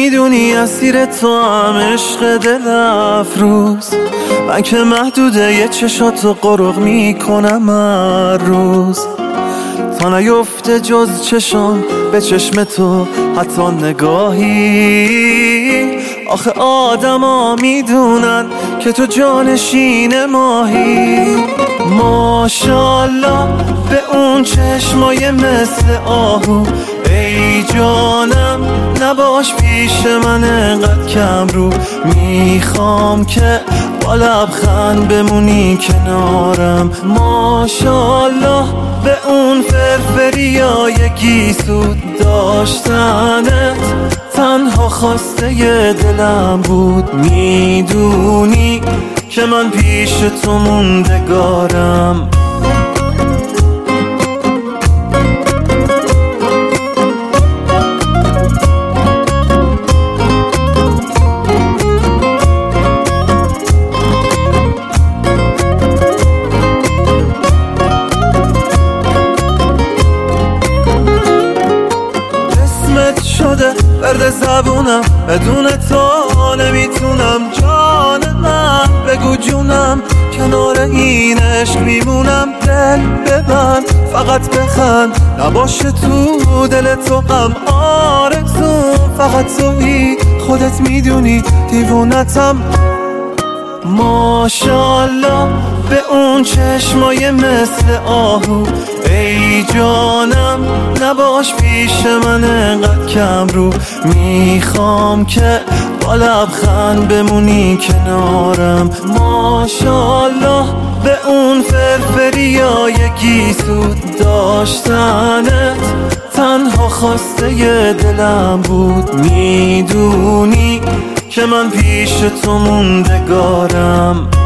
میدونی اسیر تو هم عشق دل افروز، من که محدوده یه چشاتو قرق میکنم هر روز، تا نیفته جز چشم به چشم تو حتی نگاهی. آخه آدما میدونن که تو جانشین ماهی. ماشالله به اون چشمای مثل آهو، ای جانم نباش پیش من انقدر کم رو. میخوام که با لبخند بمونی کنارم. ماشالله به اون فرفریای گیسود، داشتنت تنها خواسته ی دلم بود. میدونی که من پیش تو موندگارم. شده برد زبونم، بدون تو نمیتونم. جان من بگو جونم، کنار این عشق میمونم. دل ببند فقط بخند، نباشه تو دل تو غم. آرزوم فقط تویی، خودت میدونی دیوونتم. ماشالله به اون چشمای مثل آهو، ای جانم نباش پیش من انقدر کم رو. میخوام که با لبخند بمونی کنارم. ماشالله به اون فرفریای گیسود، داشتنت تنها خواسته ی دلم بود. میدونی که من پیش تو موندگارم.